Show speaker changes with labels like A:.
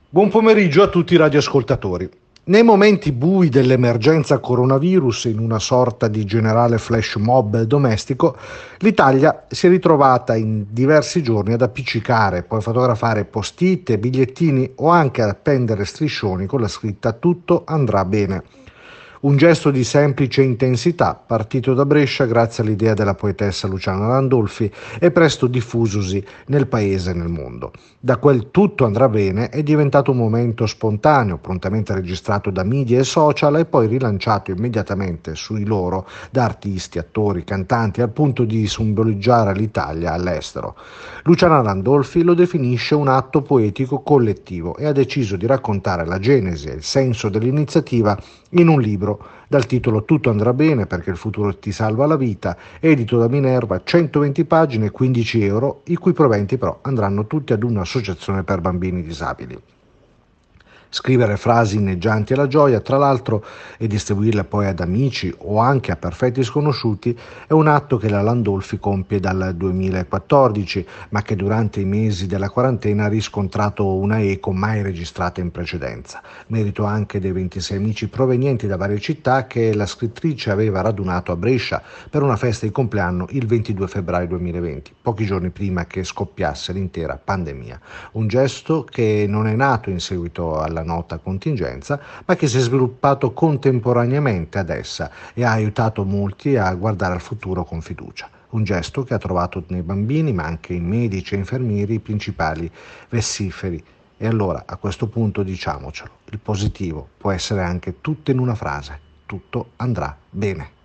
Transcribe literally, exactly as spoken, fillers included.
A: Buon pomeriggio a tutti i radioascoltatori. Nei momenti bui dell'emergenza coronavirus, in una sorta di generale flash mob domestico, l'Italia si è ritrovata in diversi giorni ad appiccicare, poi fotografare post-it, bigliettini o anche ad appendere striscioni con la scritta "Tutto andrà bene". Un gesto di semplice intensità, partito da Brescia grazie all'idea della poetessa Luciana Landolfi e presto diffusosi nel paese e nel mondo. Da quel "tutto andrà bene" è diventato un momento spontaneo, prontamente registrato da media e social e poi rilanciato immediatamente sui loro da artisti, attori, cantanti, al punto di simboleggiare l'Italia all'estero. Luciana Landolfi lo definisce un atto poetico collettivo e ha deciso di raccontare la genesi e il senso dell'iniziativa in un libro dal titolo "Tutto andrà bene perché il futuro ti salva la vita", edito da Minerva, centoventi pagine, quindici euro, i cui proventi però andranno tutti ad un'associazione per bambini disabili. Scrivere frasi inneggianti alla gioia, tra l'altro, e distribuirle poi ad amici o anche a perfetti sconosciuti è un atto che la Landolfi compie dal duemilaquattordici, ma che durante i mesi della quarantena ha riscontrato una eco mai registrata in precedenza. Merito anche dei ventisei amici provenienti da varie città che la scrittrice aveva radunato a Brescia per una festa di compleanno il ventidue febbraio duemilaventi, pochi giorni prima che scoppiasse l'intera pandemia. Un gesto che non è nato in seguito alla nota contingenza, ma che si è sviluppato contemporaneamente ad essa e ha aiutato molti a guardare al futuro con fiducia. Un gesto che ha trovato nei bambini, ma anche in medici e infermieri, i principali vessiferi. E allora, a questo punto, diciamocelo, il positivo può essere anche tutto in una frase: tutto andrà bene.